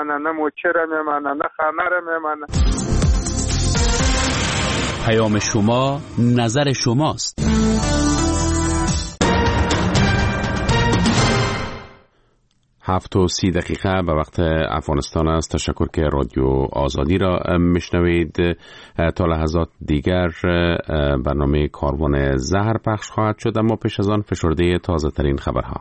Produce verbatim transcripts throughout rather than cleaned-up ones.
میمانه، نه موچه را میمانه، نه خانه را میمانه. پیام شما نظر شماست. هفت و سی دقیقه به وقت افغانستان است. تشکر که رادیو آزادی را میشنوید. تا لحظات دیگر برنامه کاروان زهر پخش خواهد شد، اما پیش از آن فشرده تازه ترین خبرها.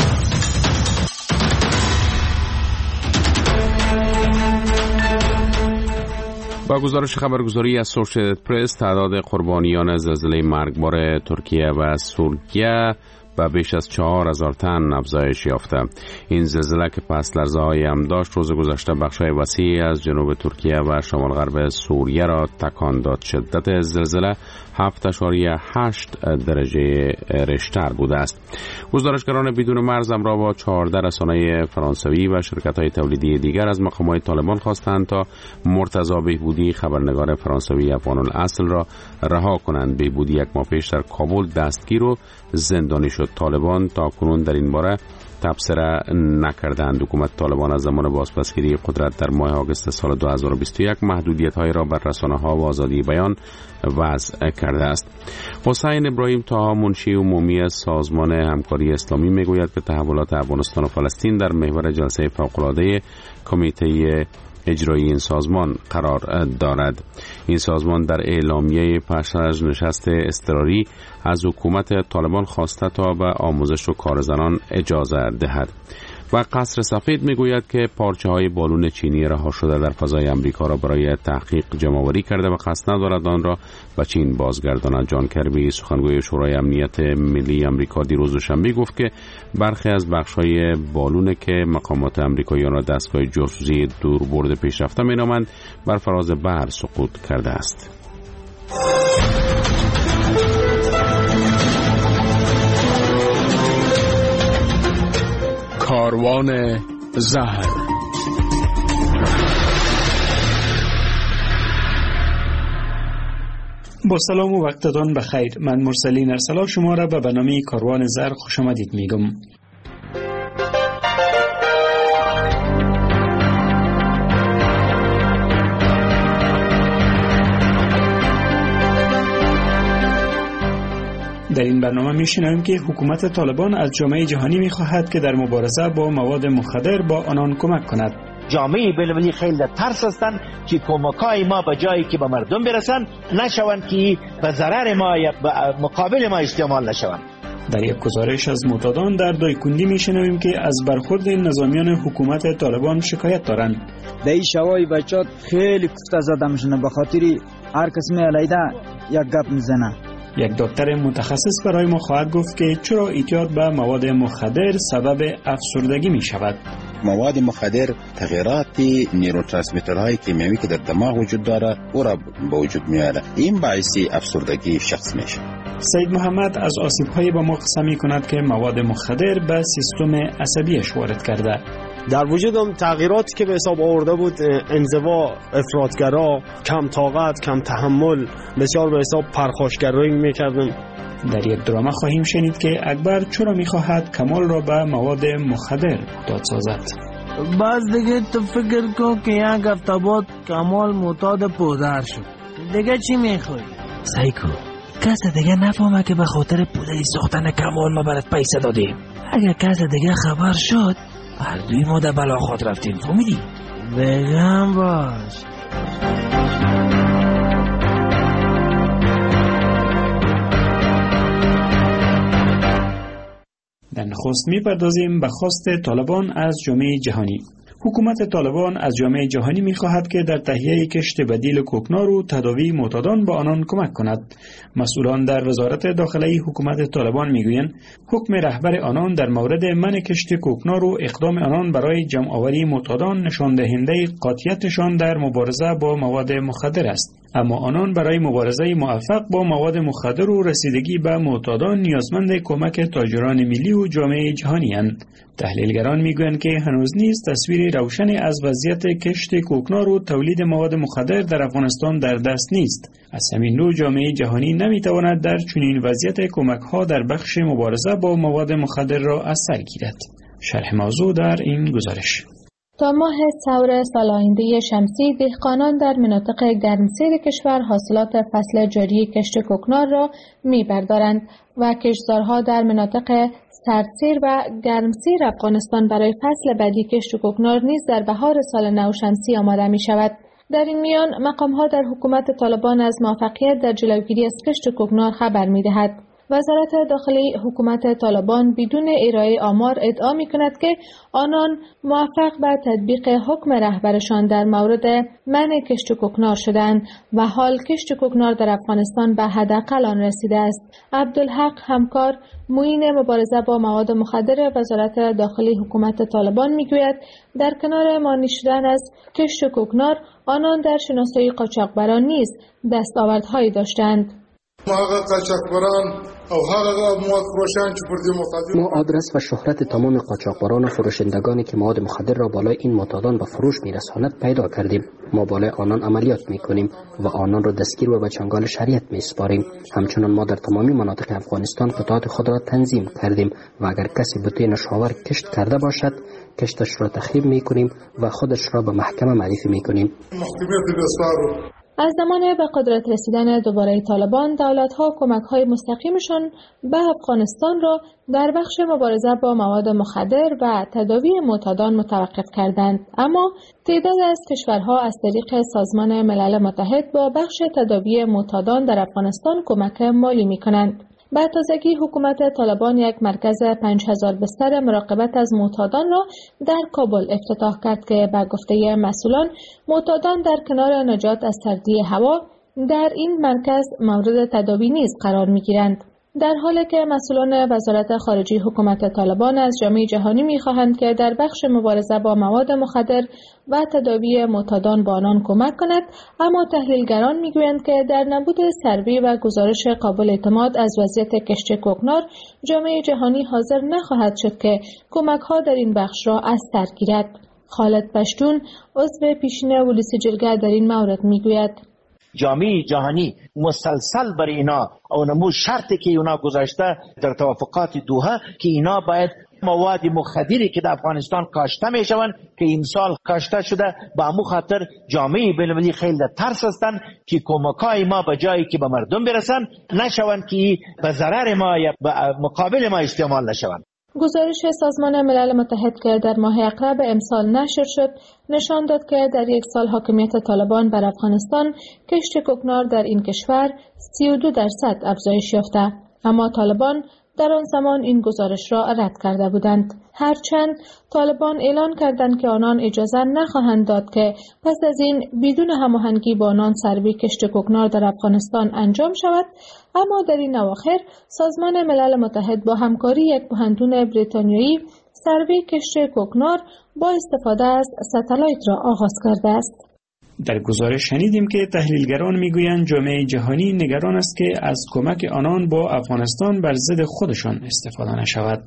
با گزارش خبرگزاری اسوسییتد پرس، تعداد قربانیان زلزله مرگبار ترکیه و سوریه و بیش از چهار هزار تن افزایش یافته. این زلزله که پس لرزه‌هایی هم داشت، روز گذشته بخش‌های وسیعی از جنوب ترکیه و شمال غرب سوریه را تکان داد. شدت زلزله هفت اشاریه هشت درجه ریشتر بوده است. گزارشگران بدون مرز همراه با چهارده رسانه فرانسوی و شرکت‌های تولیدی دیگر از مقامات طالبان خواستند تا مرتضی بهبودی، خبرنگار فرانسوی افغان الاصل را رها کنند. بهبودی یک ماه پیش در کابل دستگیر و زندانی شد. طالبان تا کنون در این باره تبصره نکردند. حکومت طالبان از زمان بازپسگیری قدرت در ماه آگوست سال دو هزار و بیست و یک محدودیت‌های را بر رسانه‌ها و آزادی بیان وضع کرده است. حسین ابراهیم طه، منشی عمومی سازمان همکاری اسلامی، میگوید که تحولات افغانستان و فلسطین در محور جلسه فوق‌العاده کمیته اجرایی این سازمان قرار دارد. این سازمان در اعلامیه پس از نشست اضطراری از حکومت طالبان خواسته تا به آموزش و کار زنان اجازه دهد. و قصر سفید میگوید که پارچه های بالون چینی رها شده در فضای امریکا را برای تحقیق جمع‌آوری کرده و قصد ندارد آن را به چین بازگرداند. جان کربی، سخنگوی شورای امنیت ملی امریکا، دیروز دوشنبه گفت که برخی از بخش‌های بالون که مقامات امریکاییان را دستگاه جاسوسی دوربرد پیشرفته مینامند بر فراز بحر سقوط کرده است. کاروان زهر. با سلام و وقتتان بخیر. من مرسلین ارسلا شما را به برنامه کاروان زهر خوش آمدید میگم. در این برنامه میشنویم که حکومت طالبان از جامعه جهانی میخواهد که در مبارزه با مواد مخدر با آنان کمک کند. جامعه بین‌المللی خیلی ترس هستند که کمک‌های ما به جایی که به مردم برسن نشوند که به ضرر ما یا به مقابل ما استعمال نشوند. در یک گزارش از معتادان در دایکندی میشنویم که از برخورد نظامیان حکومت طالبان شکایت دارند. در این شوای بچات خیلی کفته زده میشنه، به خاطری هر کس میالیده یک گپ میزنه. یک دکتر متخصص برای ما خواهد گفت که چرا اعتیاد به مواد مخدر سبب افسردگی می شود. مواد مخدر تغییرات نیوروترانسمیترهای کیمیایی که در دماغ وجود داره او را به وجود میاره. این باعث افسردگی شخص میشه. سید محمد از آسیب‌های با ما قصه می کند که مواد مخدر به سیستم عصبیش وارد کرده. در وجودم تغییراتی که به حساب آورده بود، انزوا، افراطگرا، کم طاقت، کم تحمل، بسیار به حساب پرخاشگرایی میکردم. در یک دراما خواهیم شنید که اکبر چرا میخواهد کمال را به مواد مخدر داد سازد. باز دیگه تو فکر کن که یک هفته بعد کمال معتاد پودر شد، دیگه چی میخوای؟ سایکو، کس دیگه نفهمه که به خاطر پودری ساختن کمال ما برات پیسه دادیم. اگر کس دیگه خبر شد هر دوی ما در بلا خود رفتیم، فهمیدی؟ بگم باش. در نخست میپردازیم به خواست طالبان از جامعه جهانی. حکومت طالبان از جامعه جهانی می‌خواهد که در تهیه کشت بدیل کوکنار و تداوی معتادان با آنان کمک کند. مسئولان در وزارت داخلی حکومت طالبان میگویند حکم رهبر آنان در مورد منع کشت کوکنار و اقدام آنان برای جمع‌آوری معتادان نشان دهنده قاطعیتشان در مبارزه با مواد مخدر است. اما آنان برای مبارزه موفق با مواد مخدر و رسیدگی به معتادان نیازمند کمک تاجران ملی و جامعه جهانی اند. تحلیلگران میگویند که هنوز نیز تصویر روشنی از وضعیت کشت کوکنار و تولید مواد مخدر در افغانستان در دست نیست. از همین رو جامعه جهانی نمیتواند در چنین وضعیت کمک‌ها در بخش مبارزه با مواد مخدر را از سر گیرد. شرح موضوع در این گزارش. تا ماه ثور سال آینده شمسی دهقانان در مناطق گرمسیر کشور حاصلات فصل جاری کشت کوکنار را می‌بردارند و کشتزارها در مناطق سردسیر و گرمسیر افغانستان برای فصل بعدی کشت کوکنار نیز در بهار سال نو شمسی آماده می‌شود. در این میان مقام‌ها در حکومت طالبان از موفقیت در جلوگیری از کشت کوکنار خبر می‌دهد. وزارت داخلی حکومت طالبان بدون ارائه آمار ادعا می‌کند که آنان موفق به تطبیق حکم رهبرشان در مورد منع کشت کوکنار شدند و حال کشت کوکنار در افغانستان به حداقل آن رسیده است. عبدالحق همکار معین مبارزه با مواد مخدر وزارت داخلی حکومت طالبان میگوید در کنار مانی شدن از کشت کوکنار آنان در شناسایی قاچاقبران نیز دستاوردهایی داشتند. ما آدرس و شهرت تمام قاچاقبران و فروشندگانی که مواد مخدر را بالای این معتادان به فروش میرساند پیدا کردیم. ما بالای آنان عملیات میکنیم و آنان را دستگیر و به چنگال شریعت میسپاریم. همچنان ما در تمامی مناطق افغانستان قطعات خود را تنظیم کردیم و اگر کسی بوته نشاور کشت کرده باشد کشتش را تخریب میکنیم و خودش را به محکمه معرفی میکنیم. از زمان به قدرت رسیدن دوباره طالبان، دولت‌ها کمک‌های مستقیمشان به افغانستان را در بخش مبارزه با مواد مخدر و تداوی معتادان متوقف کردند، اما تعداد از کشورها از طریق سازمان ملل متحد با بخش تداوی معتادان در افغانستان کمک مالی می‌کنند. به تازگی حکومت طالبان یک مرکز پنج هزار بستر مراقبت از معتادان را در کابل افتتاح کرد که به گفته مسئولان معتادان در کنار نجات از سردی هوا در این مرکز مورد تداوی نیز قرار می‌گیرند. در حالی که مسئولان وزارت خارجه حکومت طالبان از جامعه جهانی می‌خواهند که در بخش مبارزه با مواد مخدر و تداوی معتادان با آنان کمک کند، اما تحلیلگران می‌گویند که در نبود سروی و گزارش قابل اعتماد از وضعیت کشت کوکنار، جامعه جهانی حاضر نخواهد شد که کمک‌ها در این بخش را از سر گیرد. خالد پشتون، عضو پیشین ولس جرگه در این مورد می‌گوید: جامعه جهانی مسلسل بر اینا او نمو شرطی که اینا گذاشته در توافقات دوحه که اینا باید مواد مخدری که در افغانستان کاشته می شوند که این سال کاشته شده به امو خاطر جامعه بین‌المللی خیلی ترس هستند که کمکای ما به جایی که به مردم برسن نشوند که به ضرر ما یا به مقابل ما استعمال نشوند. گزارش سازمان ملل متحد که در ماه اقرب امسال نشر شد نشان داد که در یک سال حاکمیت طالبان بر افغانستان کشت کوکنار در این کشور سی و دو درصد افزایش یافته، اما طالبان در آن زمان این گزارش را رد کرده بودند. هرچند طالبان اعلان کردند که آنان اجازه نخواهند داد که پس از این بدون هماهنگی با آنان سروی کشت کوکنار در افغانستان انجام شود، اما در این اواخر سازمان ملل متحد با همکاری یک پوهنتون بریتانیایی سروی کشت کوکنار با استفاده از ستلایت را آغاز کرده است. در گزارش شنیدیم که تحلیلگران میگویند جامعه جهانی نگران است که از کمک آنان با افغانستان بر ضد خودشان استفاده نشود.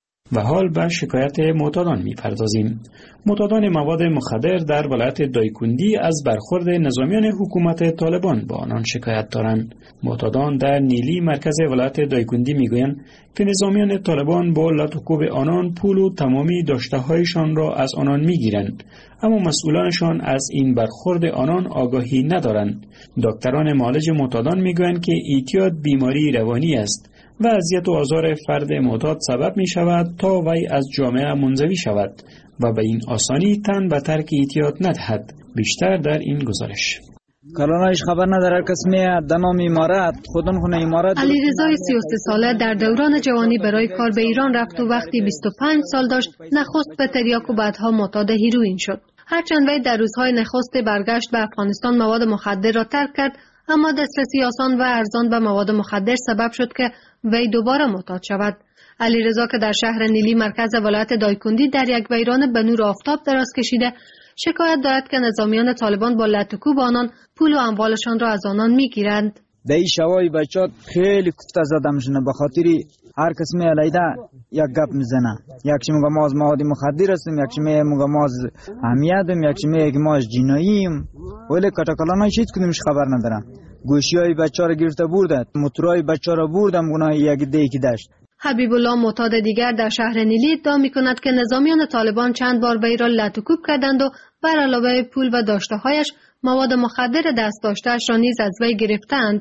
و حال به شکایت معتادان میپردازیم. معتادان مواد مخدر در ولایت دایکندی از برخورد نظامیان حکومت طالبان با آنان شکایت دارند. معتادان در نیلی مرکز ولایت دایکندی میگویند که نظامیان طالبان با لطوکوب آنان پول و تمامی داشته‌هایشان را از آنان میگیرند، اما مسئولانشان از این برخورد آنان آگاهی ندارند. دکتران معالج معتادان میگویند که اعتیاد بیماری روانی است و اذیت و آزار فرد معتاد سبب می شود تا وی از جامعه منزوی شود و به این آسانی تن به ترک اعتیاد ندهد. بیشتر در این گزارش. کلانایش خبر نداره کس میاد دنام امارات خودن خونه امارات. علیرضا سی و سه ساله در دوران جوانی برای کار به ایران رفت و وقتی بیست و پنج سال داشت نخست به تریاک و بعدها معتاد هیروئین شد. هرچند وی در روزهای نخست برگشت به افغانستان مواد مخدر را ترک کرد، اما دسترسی آسان و ارزان به مواد مخدر سبب شد که وی دوباره معتاد شود. علیرضا که در شهر نیلی مرکز ولایت دایکندی در یک ویران به نور آفتاب دراز کشیده، شکایت دارد که نظامیان طالبان با لطوکوب آنان پول و اموالشان را از آنان میگیرند. در این شوای بچات خیلی کفته زدمشونه به خاطری هر کس می علیده یک گپ میزنه. یکشی میگه ما از مواد مخدر هستیم، یکشی میگه ما از اهمیتیم، یکشی میگه ما از جناییم، ولی کاتاکلانای هیچ کدومش خبر ندارن. گوشی های بچه را گرفته بردن، موتورای بچه را بردن گناه یک دیگه داشت. حبیب الله معتاد دیگر در شهر نیلی ادعا می‌کند که نظامیان طالبان چند بار وی را لط و کوب کردند و بر علاوه پول و داشته‌هایش مواد مخدر دست داشته‌اش را نیز از وی گرفتند.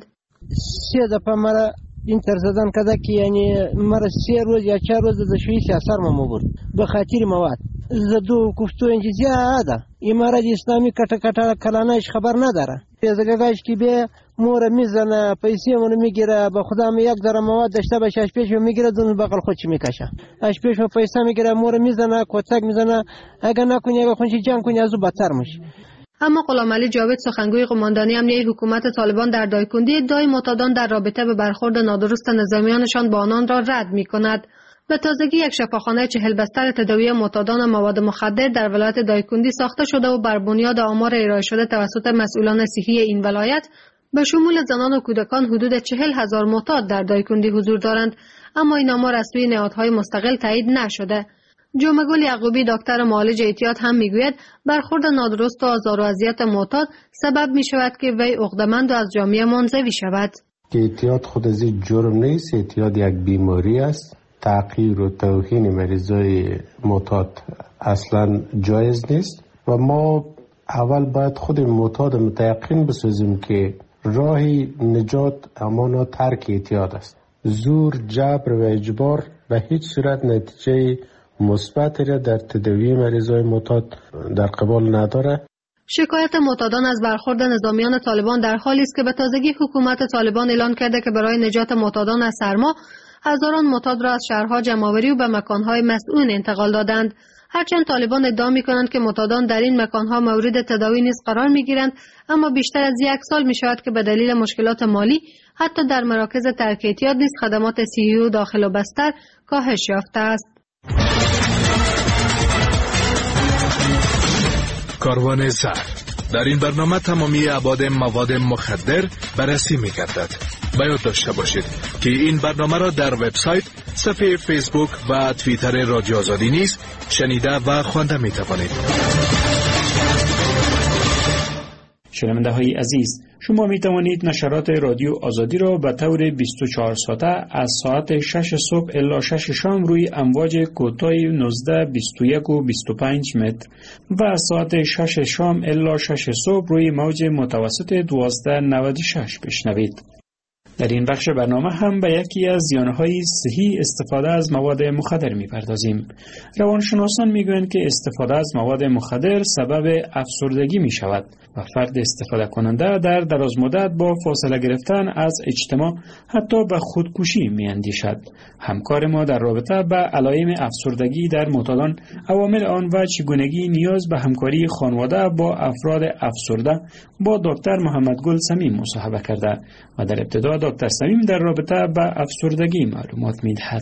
سه دفعه مرا این تر زدن کرده که یعنی مرا سه روز یا چهار روز از شویی سر ما برد به خاطر مواد زدو گفتو اینجا زیاده این مرا اسلامی کټه کټه کلانش خبر نداره پیزگاش که به مور میزنه پیسې مون میگیره به خدا می یک ذره مواد داشته باشه اش پیش میگیره دون بغل خود چی میکشه اش پیش پیسې میگیره مور میزنه کوتک میزنه اگه نکنی اگه خونچی جمع کنی ازو بدتر میشه. اما غلامعلی جاوید سخنگوی قماندانی امنیه حکومت طالبان در دایکندی ادعای معتادان در رابطه به برخورد نادرست نظامیانشان با آنان را رد می‌کند. به تازگی یک شفاخانه چهل بستر تداوی معتادان مواد مخدر در ولایت دایکندی ساخته شده و بر بنیاد آمار ارائه شده توسط مسئولان صحی این ولایت به شمول زنان و کودکان حدود چهل هزار معتاد در دایکندی حضور دارند، اما این آمار از سوی نهادهای مستقل تایید نشده. جمعه‌گل یعقوبی دکتر معالج اعتیاد هم میگوید برخورد نادرست و آزار و اذیت معتاد سبب می شود که وی عقده‌مند و از جامعه منزوی شود. اعتیاد خود از جرم نیست، اعتیاد یک بیماری است. تعقیر و توهین مریضای معتاد اصلا جایز نیست و ما اول باید خود معتاد متیقن بسازیم که راه نجات همانا ترک اعتیاد است. زور، جبر و اجبار به هیچ صورت نتیجه مثبت را در تداوی مریضای معتاد در قبال نداره. شکایت معتادان از برخورد نظامیان طالبان در حالی است که به تازگی حکومت طالبان اعلان کرده که برای نجات معتادان از سرما هزاران معتاد را از شهرها جمع‌آوری و به مکانهای مسئول انتقال دادند. هرچند طالبان ادعا می‌کنند که معتادان در این مکانها مورد تداوی نیز قرار می‌گیرند، اما بیشتر از یک سال می‌شود که به دلیل مشکلات مالی حتی در مراکز ترک اعتیاد نیز خدمات صحی و داخل و بستر کاهش یافته است. کاروان زهر. در این برنامه تمامی ابعاد مواد مخدر بررسی می‌گردد. باید داشته باشید که این برنامه را در وبسایت، صفحه فیسبوک و توییتر رادیو آزادی نیز شنیده و خوانده می‌توانید. شنونده های عزیز، شما می توانید نشرات رادیو آزادی را به طور بیست و چهار ساعته از ساعت شش صبح الی شش شام روی امواج کوتاه نوزده، بیست و یک و بیست و پنج متر و از ساعت شش شام الی شش صبح روی موج متوسط دوازده نود و شش بشنوید. در این بخش برنامه هم به یکی از زیانهای صحی استفاده از مواد مخدر می‌پردازیم. روانشناسان می‌گویند که استفاده از مواد مخدر سبب افسردگی می‌شود و فرد استفاده کننده در دراز مدت با فاصله گرفتن از اجتماع حتی به خودکشی می‌اندیشد. همکار ما در رابطه با علائم افسردگی در معتادان، عوامل آن و چگونگی نیاز به همکاری خانواده با افراد افسرده با دکتر محمدگل صمیم مصاحبه کرده و در ابتدا دکتر صمیم در رابطه با افسردگی معلومات می‌دهد.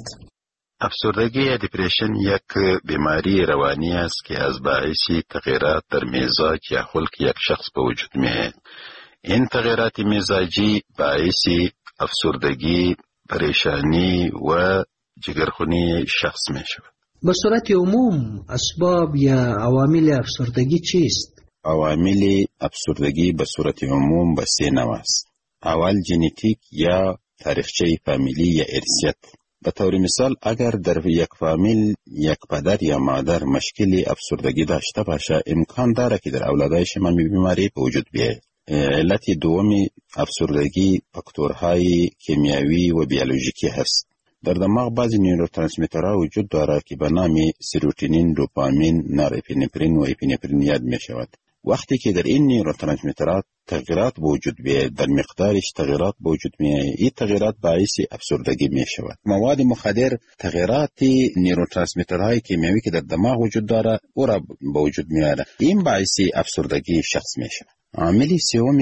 افسردگی یا دیپریشن یک بیماری روانی است که از باعث تغییرات در مزاج یا خلق یک شخص به وجود می‌آید. این تغییرات مزاجی باعث افسردگی، پریشانی و جگرخونی شخص می‌شود. به صورت عموم اسباب یا عوامل افسردگی چیست؟ عوامل افسردگی به صورت عموم به سه نوع است. اول ژنتیک یا تاریخچه فامیلی یا ارثیت. به طور مثال اگر در یک فامیل یک پدر یا مادر مشکلی افسردگی داشته باشه، امکان داره که در اولادش هم بیماری به وجود بیاید. علت دومی افسردگی فاکتورهای کیمیاوی و بیولوژیکی هست. در دماغ بعضی نیوروترانسمیترها وجود داره که به نام سروتونین، دوپامین، نورپینفرین و اپینفرین یاد می شود. وقتی که در این نیوروترانسمیترها تغییرات به وجود بیاید، در مقدارش تغییرات به وجود میآید، این تغییرات باعث افسردگی می شود. مواد مخدر تغییرات نیوروترانسمیترهای کیمیایی که در دماغ وجود داره او را به وجود میاره، این باعث افسردگی شخص می شود. عامل سوم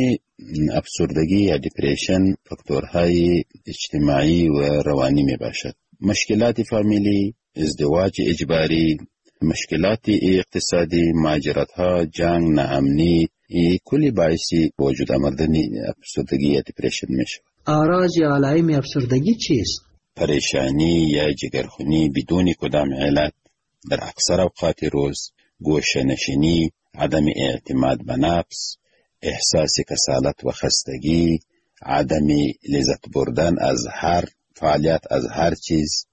افسردگی یا دیپریشن فاکتورهای اجتماعی و روانی می باشد. مشکلات فامیلی، ازدواج اجباری، مشکلات اقتصادی، مهاجرت‌ها، جنگ، ناامنی، این کلی باعث وجود آمدن افسردگی یا دیپریشن می شود. اعراض یا علائم افسردگی چیست؟ پریشانی یا جگرخونی بدون کدام علت در اکثر اوقات روز، گوشه‌نشینی، عدم اعتماد به نفس، احساس کسالت و خستگی، عدم لذت بردن از هر فعالیت، از هر چیز،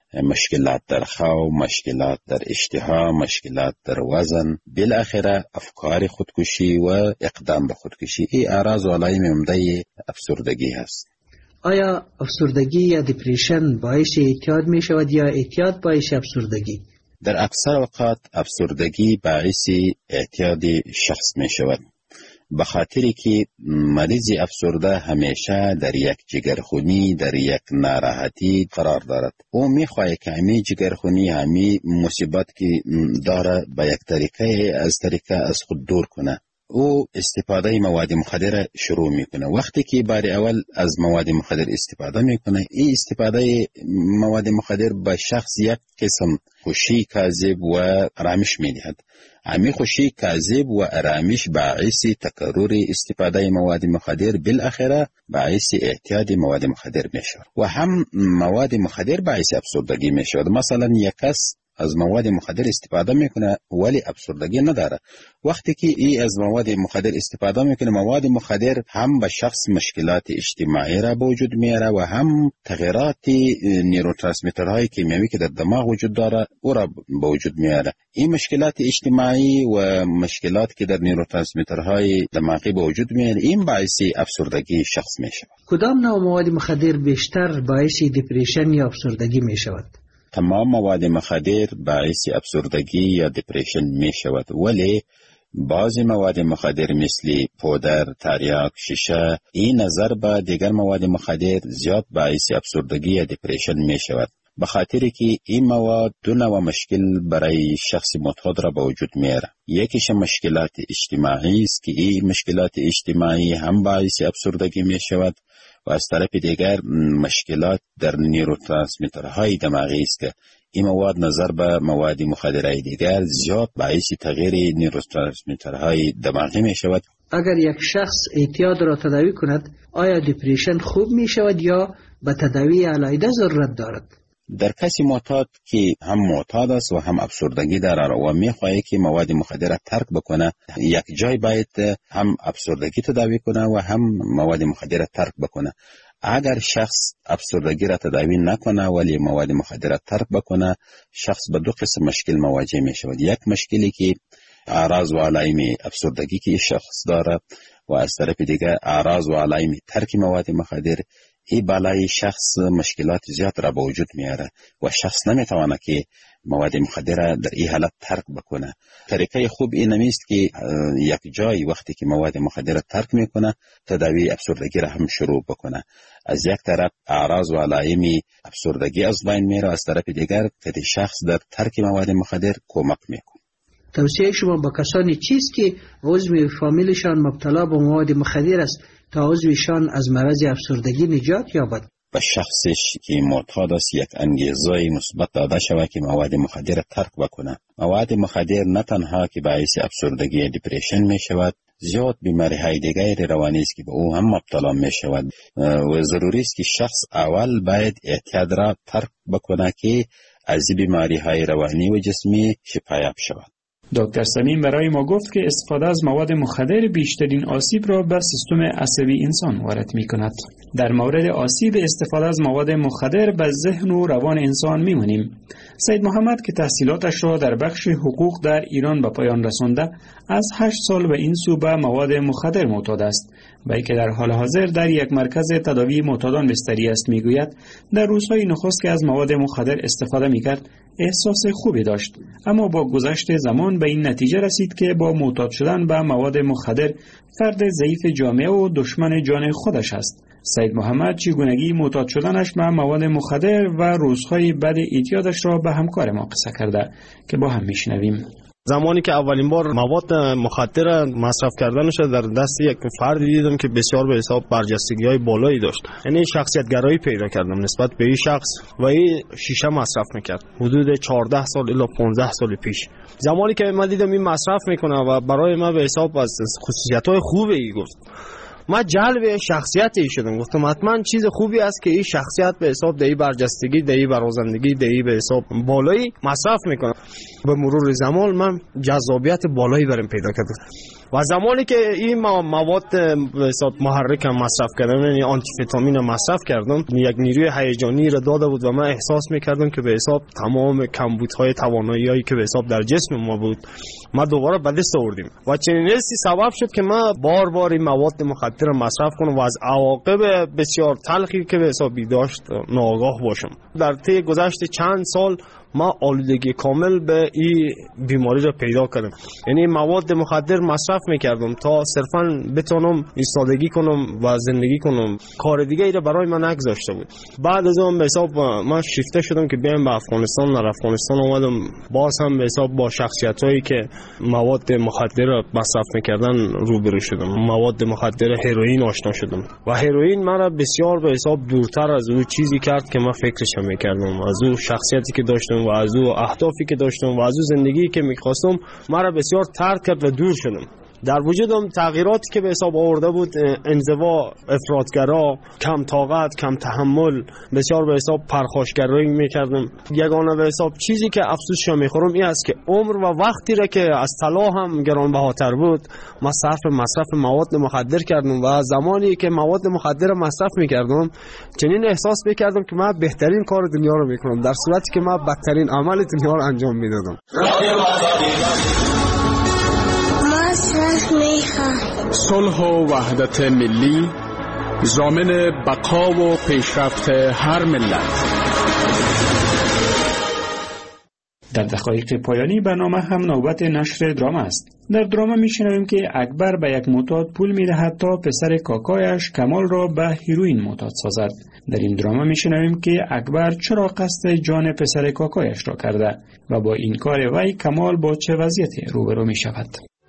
مشکلات در خو، مشکلات در اشتها، مشکلات در وزن، بالاخره افکار خودکشی و اقدام به خودکشی. این اعراض و علائم عمده افسردگی هست. آیا افسردگی یا دپریشن باعث اعتیاد می شود یا اعتیاد باعث افسردگی؟ در اکثر اوقات افسردگی باعث اعتیاد شخص می شود، به خاطری که مریض افسرده همیشه در یک جگرخونی، در یک ناراحتی قرار دارد. او میخواهد که همی جگرخونی، همی مصیبت که داره به یک طریقه از طریقه از خود دور کنه. او استفاده مواد مخدر شروع میکنه. وقتی که بار اول از مواد مخدر استفاده میکنه، این استفاده مواد مخدر به شخص یک قسم خوشی کاذب و آرامش میدهد. همین خوشی کاذب و آرامش باعث تکرار استفاده مواد مخدر بالاخره باعث اعتیاد مواد مخدر میشود و هم مواد مخدر باعث افسردگی میشود. مثلا یک کس از مواد مخدر استفاده میکنه ولی افسردگی نداره. وقتی که ای از مواد مخدر استفاده میکنه، مواد مخدر هم به شخص مشکلات اجتماعی را به وجود میاره و هم تغییرات نیوروترانسمیترهای کیمیایی که در دماغ وجود داره او را به وجود میاره. این مشکلات اجتماعی و مشکلات که در نیوروترانسمیترهای دماغی به وجود میاره، این باعث افسردگی شخص میشه. کدام نوع مواد مخدر بیشتر باعث دپریشن یا افسردگی میشود؟ تمام مواد مخدر باعث افسردگی یا دپریشن می شود، ولی بعضی مواد مخدر مثل پودر، تریاک، شیشه، این نظر به دیگر مواد مخدر زیاد باعث افسردگی یا دپریشن می شود، به خاطری که این مواد دو نوع مشکل برای شخص معتاد را به وجود میاره. یکیش مشکلات اجتماعی است که این مشکلات اجتماعی هم باعث افسردگی می شود و از طرف دیگر مشکلات در نیوروترانسمیترهای دماغی است که این مواد نظر به مواد مخدرهای دیگر زیاد باعث تغییر نیوروترانسمیترهای دماغی می شود. اگر یک شخص اعتیاد را تداوی کند، آیا دپریشن خوب می شود یا به تداوی علیحده ضرورت دارد؟ در کسی معتاد که هم معتاد است و هم افسردگی دارد و میخواهد که مواد مخدر را ترک بکنه، یک جای باید هم افسردگی تداوی کنه و هم مواد مخدر را ترک بکنه. اگر شخص افسردگی را تداوی نکنه ولی مواد مخدر را ترک بکنه، شخص به دو قسم مشکل مواجه می شود. یک مشکلی که اعراض و علائم افسردگی که شخص داره و از طرف دیگر اعراض و علائم ترک مواد مخدر، این بالای شخص مشکلات زیاد را به وجود میاره و شخص نمیتونه که مواد مخدر را در این حالت ترک بکنه. طریقه خوب این نیست که یک جای وقتی که مواد مخدر را ترک میکنه تداوی افسردگی را هم شروع بکنه. از یک طرف اعراض و علائم افسردگی از بین میره، از طرف دیگر که شخص در ترک مواد مخدر کمک میکنه. توصیه شما با کسانی چیست که عضو فامیلشان مبتلا به مواد مخدر است تا عضوشان از مرض افسردگی نجات یابد؟ به شخصش که معتاد است یک انگیزه مثبت داده شود که مواد مخدر را ترک بکنه. مواد مخدر نه تنها که باعث افسردگی یا دپریشن می شود، زیاد بیماری های دیگر روانی است که به او هم مبتلا می شود و ضروری است که شخص اول باید اعتیاد را ترک بکنه که از بیماری های روانی و جسمی شفایاب شود. دکتر سمیم برای ما گفت که استفاده از مواد مخدر بیشترین آسیب را به سیستم عصبی انسان وارد می کند. در مورد آسیب استفاده از مواد مخدر به ذهن و روان انسان می مونیم. سید محمد که تحصیلاتش را در بخش حقوق در ایران به پایان رسانده، از هشت سال به این سو به مواد مخدر معتاد است. و که در حال حاضر در یک مرکز تداوی معتادان بستری است، می گوید در روزهای نخست که از مواد مخدر استفاده می کرد احساس خوبی داشت، اما با گذشت زمان به این نتیجه رسید که با معتاد شدن به مواد مخدر فرد ضعیف جامعه و دشمن جان خودش است. سید محمد چگونگی معتاد شدنش به مواد مخدر و روزهای بعد اعتیادش را به همکار ما قصه کرده که با هم میشنویم. زمانی که اولین بار مواد مخدر مصرف کردنش در دست یک فردی دیدم که بسیار به حساب برجستگی‌های بالایی داشت، یعنی شخصیت گرایی پیدا کردم نسبت به این شخص و این شیشه مصرف میکرد حدود چهارده سال الی پانزده سال پیش. زمانی که من دیدم این مصرف میکنه و برای من به حساب از خصوصیت‌های خوبه ای گفت، من جلب شخصیت ای شدم. گفتم حتما چیز خوبی است که این شخصیت به حساب دهی برجستگی، دهی برازندگی، دهی به حساب بالایی مصرف میکنه. به مرور زمان من جذابیت بالایی برام پیدا کردم. و زمانی که این مواد به حساب محرک مصرف کردم، یعنی آنتیفتامین مصرف کردم، یک نیروی هیجانی را داده بود و من احساس میکردم که به حساب تمام کمبودهای توانایی‌هایی که به حساب در جسم ما بود ما دوباره به دست آوردیم و چنین حسی سبب شد که من بار بار این مواد مخدر را مصرف کنم و از عواقب بسیار تلخی که به حساب داشت ناآگاه باشم. در طی گذشت چند سال ما آلودگی کامل به این بیماری را پیدا کردم. یعنی مواد مخدر مصرف میکردم تا صرفا بتونم ایستادگی کنم و زندگی کنم، کار دیگه ای را برای من نگذاشته بود. بعد از اون به حساب من شیفته شدم که بیام به افغانستان. در افغانستان اومدم باز هم به حساب با شخصیت هایی که مواد مخدر را مصرف میکردن روبرو شدم. مواد مخدر هروئین آشنا شدم و هروئین مرا بسیار به حساب دورتر از اون چیزی کرد که من فکرش میکردم، از اون شخصیتی که داشتم و از او اهدافی که داشتم و از او زندگی که میخواستم مرا بسیار ترک کرد و دور شدم. در وجودم تغییراتی که به حساب آورده بود انزوا، افراطگرا، کم طاقت، کم تحمل، بسیار به حساب پرخاشگرایی میکردم. یگانه به حساب چیزی که افسوسش میخورم این است که عمر و وقتی را که از طلا هم گرانبهاتر بود ما صرف مصرف مواد مخدر کردم و زمانی که مواد مخدر مصرف میکردم چنین احساس میکردم که من بهترین کار دنیا رو میکنم، در صورتی که من بدترین عمل دنیا رو انجام میدادم. صلح و وحدت ملی ضامن بقا و پیشرفت هر ملت. در دقایق پایانی برنامه هم نوبت نشر دراما است. در دراما میشنویم که اکبر به یک معتاد پول میدهد تا پسر کاکایش کمال را به هیروئین معتاد سازد. در این دراما میشنویم که اکبر چرا قصد جان پسر کاکایش را کرده و با این کار وی کمال با چه وضعیتی روبرو میشود.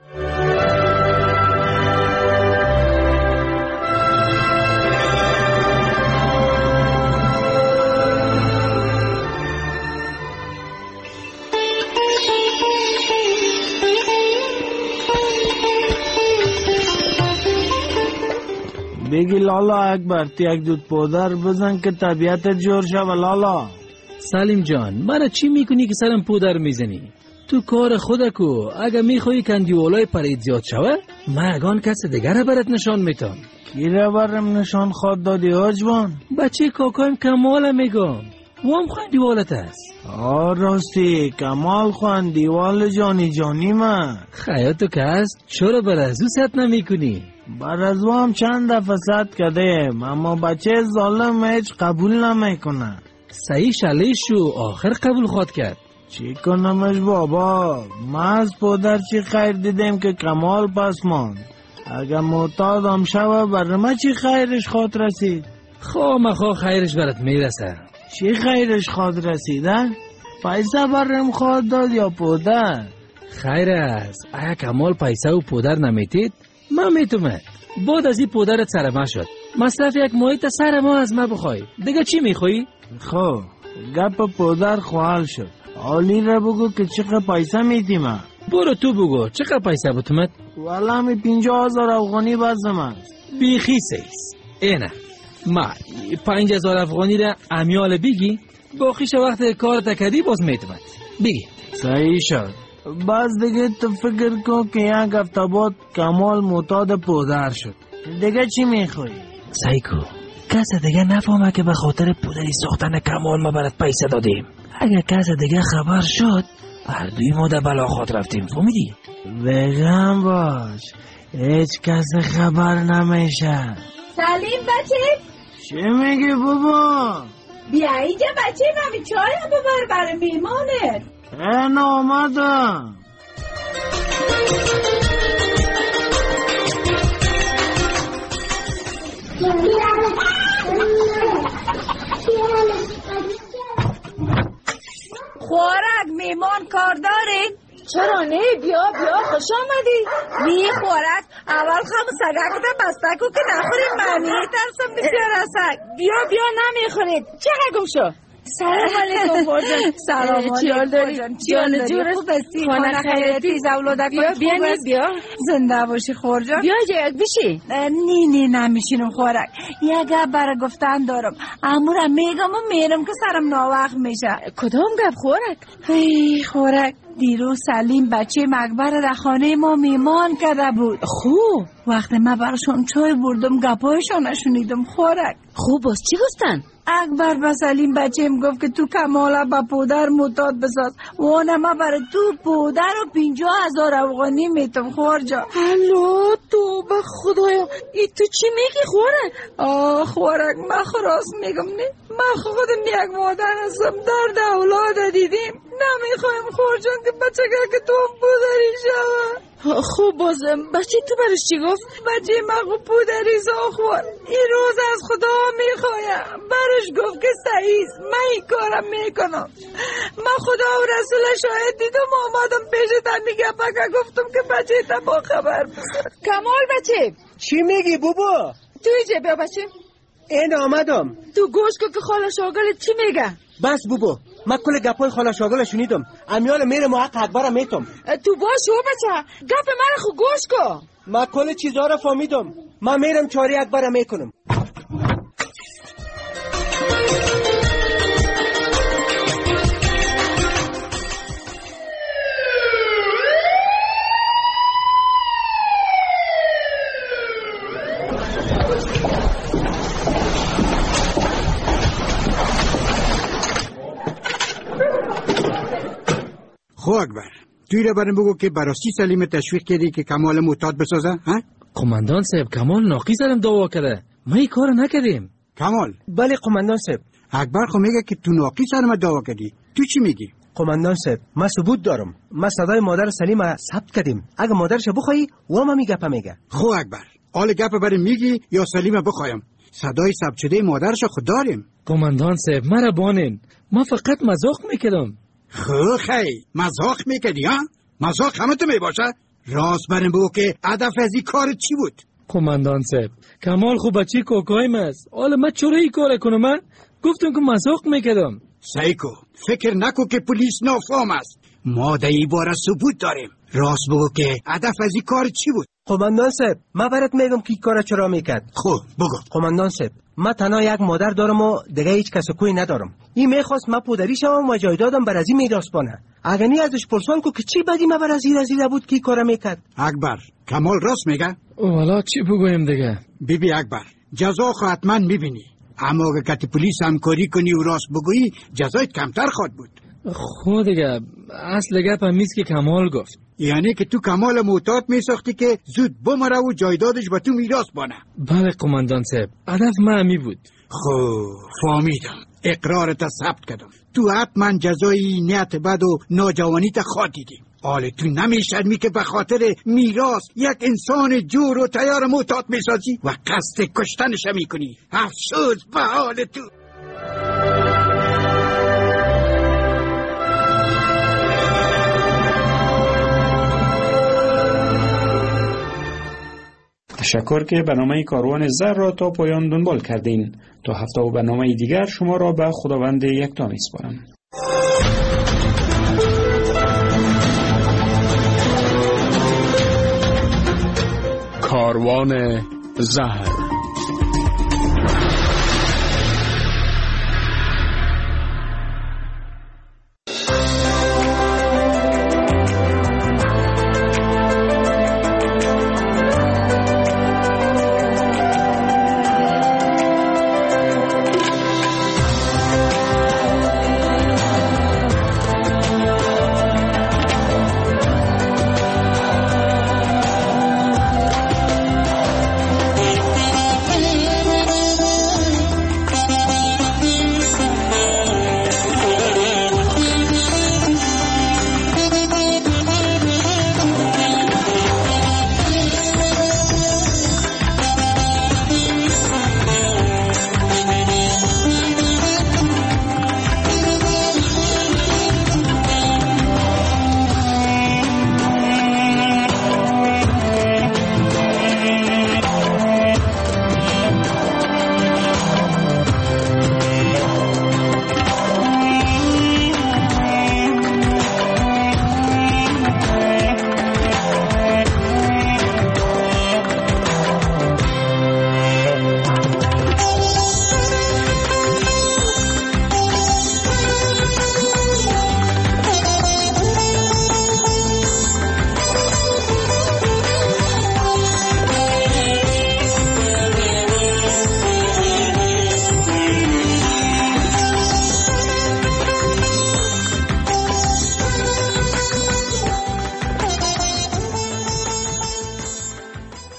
بگی لالا اکبر تی یک دود پودر بزن که طبیعتت جور شوه لالا. سلیم جان من چی میکنی که سرم پودر میزنی؟ تو کار خودکو اگه میخوایی کندیولای پرید زیاد شوه من اگان کس دیگر برات نشان میتم. کی را برم نشان خواد دادی آجوان؟ بچه کاکایم کمال میگم وام خوان دیوالت است. آه راستی کمال خوان دیوال جانی جانی من. خیاتو که است چرا بر از او ست نمی کنی؟ بر از او هم چند دفعه ست کدیم اما بچه ظالم هیچ قبول نمی کنه. صحیح شلیش شو آخر قبول خواد کرد. چی کنمش بابا؟ ما از پدر چی خیر دیدیم که کمال پس ماند. اگه معتاد هم شوه بر ما چی خیرش خواد رسید؟ خواه مخواه خیرش برات میرسه. چی خیرش خواد رسیده؟ پیسه برم خواد داد یا پودر؟ خیر است اگه کمال پیسه و پودر نمیتید من میتومد بعد از این پودرت سر ما شد مصرف یک محیط سر ما از ما بخوای دیگه چی میخوایی؟ خب گپ پودر خوال شد آلی را بگو که چقدر پیسه میتیمه. برو تو بگو چقدر پیسه بتومد؟ والا همی پینجا هزار افغانی بازم است. بیخی سیز اینه ما پنج هزار افغانی را امیال بگی باقیش وقت کار تکدی باز میتومد بگی. صحیح شد باز دیگه تو فکر کن که یک هفته بعد کمال معتاد پودر شد دیگه چی میخوایی؟ سایکو کس دیگه نفهمه که به خاطر پودری ساختن کمال ما برات پیسه دادیم. اگه کس دیگه خبر شد هر دوی ما در بلا خود رفتیم فهمیدی؟ بگم باش هیچ کس خبر نمیشه. سلیم بچه چی میگی بابا؟ بیا اینجا بچه ممی چای هم ببر برای میمانت. این آمدم. خوارک میمان کار داری؟ چرا نه بیا بیا خوش آمدی. می خوارک اول خم سگک ده بستکو که نخوری منی ترسم بسیار سگ. بیا بیا نمیخورید چقدر گم شو. سلام علیکم برجان. سلام علیکم جان جون خوب هستی؟ خانه خیرتی زولادک بیا بیا بیا زنده باشی خورجان. بیا جایت بشی. نی نی نمیشینم خوارک یک برای گفتن دارم امورم میگم و میرم که سرم ناوقت میشه. کدام گپ خوارک؟ ای خوارک دیروز سلیم بچه مقبره در خانه ما میمان کرده بود. خوب. وقتی من براشون چای بردم گپایشان نشنیدم خورک. خوب باز چی گفتن؟ اکبر به سلیم بچه‌م گفت که تو کماله با پودر معتاد بساز و اونم برای تو پودر و پینجاه هزار افغانی میتم خور جا. الو تو به خدایا ای تو چی میگی خورک؟ آه خورک من خراس میگم نه، من خودم یک مادر هستم، درد اولاد دیدیم، نمیخوایم خور جان که بچه که تو پودری شود. خوب بازم بچه تو برش چی گفت؟ بچه مگو پودری زا خور این روز از خدا میخوایم، برش گفت که سعیز من این کارم میکنم. من خدا و رسول شاید دیدم آمدم پیشتن میگه بگه گفتم که بچه تا با خبر بسر. کمال بچه چی میگی بابا؟ توی جه بیا بچه این آمدم. تو گوش که خاله شاگل چی میگه؟ بس بابا من کل گپای خاله شاگل شنیدم، امیال میره ما حق اکبرم میتم. تو باشو بچه گپ من خو گوش کو. من کل چیزا رو فهمیدم، من میرم چاری اکبرم میکنم. خو اکبر توی رو برم بگو که براستی سلیم تشویق کردی که کمال معتاد بسازه ها؟ قماندان صاحب کمال ناقی سرم دعوا کرده، ما این کار نکردیم. کمال؟ بله قماندان صاحب. اکبر خو میگه که تو ناقی سرم دعوا کردی، تو چی میگی؟ قماندان صاحب من ثبوت دارم، ما صدای مادر سلیم ثبت کردیم، اگه مادرش بخوای و ما میگه میگه. خو اکبر آل گپ برم میگی یا سلیم بخوایم؟ صدای ثبت شده مادرش خود داریم. قماندان صاحب مرا بانین، ما فقط مزاق میکردم. خو خی مزاق میکردی ها؟ مزاق همه تو میباشه؟ راست برم بگو که هدف از این کار چی بود؟ قماندان صاحب کمال خوب بچی کوکایم است، حالا من چرا این کار کنم؟ من گفتم که مزاق میکردم. سایکو فکر نکو که پلیس نافهم است، ما در این باره ثبوت داریم. راست بگو که هدف از این کار چی بود؟ قماندان صاحب من برات میگم که این کار چرا میکرد. خب بگو. قماندان صاحب من تنها یک مادر دارم و دیگه هیچ کس کوی ندارم. این میخواست من پدری شوم و جایدادم بر از این میراث بانه. اگه نی ازش پرسان کو که چی بدی من بر از این رزیده بود که این کار میکرد. اکبر کمال راست میگه؟ والا چی بگویم دیگه؟ بیبی اکبر جزا خو حتما میبینی، اما اگه کتی پلیس همکاری کنی و راست بگویی جزایت کمتر خواهد بود. خود دیگه اصل گپ هم نیست که کمال گفت. یعنی که تو کمال معتاد میساختی که زود بمره و جایدادش به تو میراث بانه. بله قماندان صاحب هدف من همی بود. خب فهمیدم، اقرارت ثبت کردم، تو حتما جزای نیت بد و ناجوانیت خواهد دیدی. حال تو نمیشرمی که به خاطر میراث یک انسان جور و تیار معتاد میسازی و قصد کشتنش میکنی. افسوس به حال تو. تشکر که برنامه کاروان زر را تا پایان دنبال کردین. تا هفته و برنامه دیگر شما را به خداوند یکتا میسپارم. کاروان زهر